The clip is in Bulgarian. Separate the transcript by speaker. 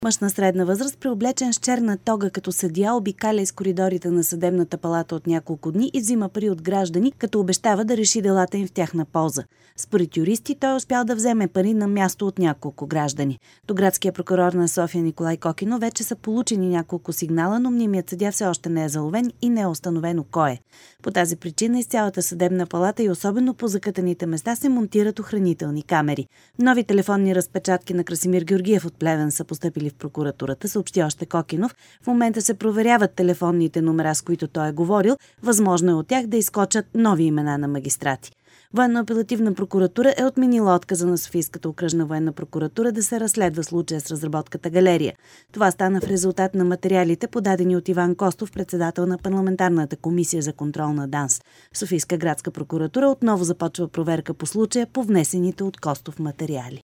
Speaker 1: Мъж на средна възраст, преоблечен с черна тога като съдия, обикаля из коридорите на съдебната палата от няколко дни и взима пари от граждани, като обещава да реши делата им в тяхна полза. Според юристи, той успял да вземе пари на място от няколко граждани. До градския прокурор на София Николай Кокинов вече са получени няколко сигнала, но мнимият съдия все още не е заловен и не е установено кой е. По тази причина из цялата съдебна палата и особено по закътаните места се монтират охранителни камери. Нови телефонни разпечатки на Красимир Георгиев от Плевен са постъпили в прокуратурата, съобщи още Кокинов. В момента се проверяват телефонните номера, с които той е говорил. Възможно е от тях да изкочат нови имена на магистрати. Военно-апелативна прокуратура е отменила отказа на Софийската окръжна военна прокуратура да се разследва случая с разработката Галерия. Това стана в резултат на материалите, подадени от Иван Костов, председател на парламентарната комисия за контрол на ДАНС. Софийска градска прокуратура отново започва проверка по случая по внесените от Костов материали.